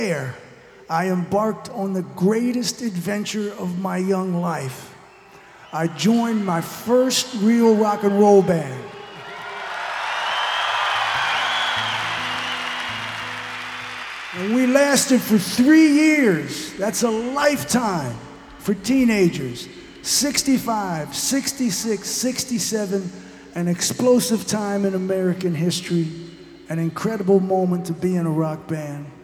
There, I embarked on the greatest adventure of my young life. I joined my first real rock and roll band. And we lasted for 3 years. That's a lifetime for teenagers. 65, 66, 67, an explosive time in American history, an incredible moment to be in a rock band.